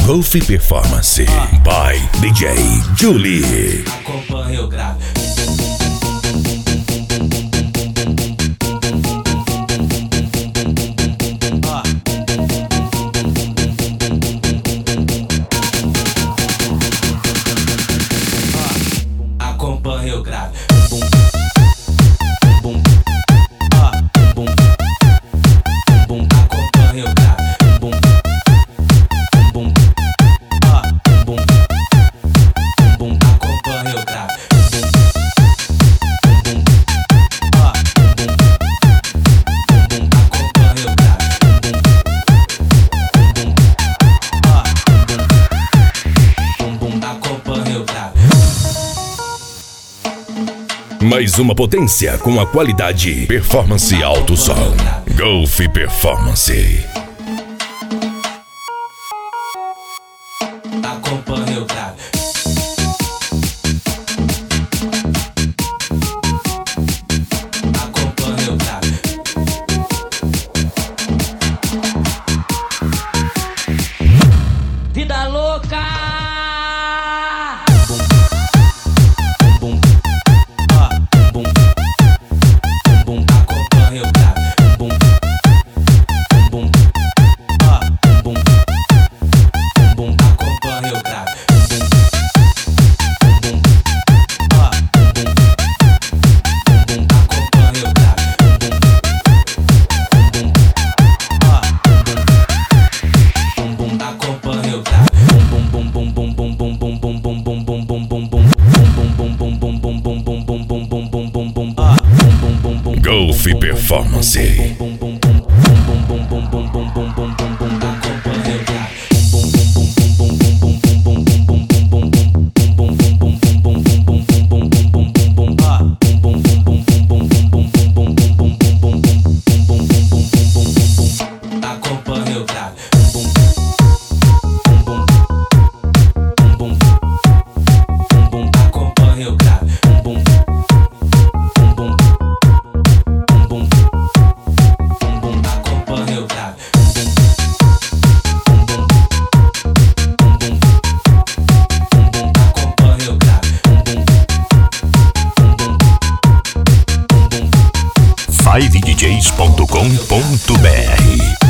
Golf Performance by DJ Julie. Acompanha o grave. Acompanha o grave. Bum, bum, bum, acompanha o grave. Bum, bum, bum, bum, acompanha o grave. Bum, bum, acompanha o grave. Bum, acompanha o grave. Mais uma potência com a qualidade Performance Alto Som. Golf Performance. Acompanha o grave. Acompanha o grave. Vida louca! Bum, bum, bum, acompanha o grave. Bum, bum, bum, bum, acompanha o grave. Bum, bum, bum, acompanha o grave. Bum, bum, acompanha o grave. Bum, bum, bum, bum, bum, bum, bum, bum, bum, bum, bum, bum, bum, bum, Golf Performance. Acompanha o grave. Acompanha o grave. Acompanha o grave. Acompanha o grave. 5djs.com.br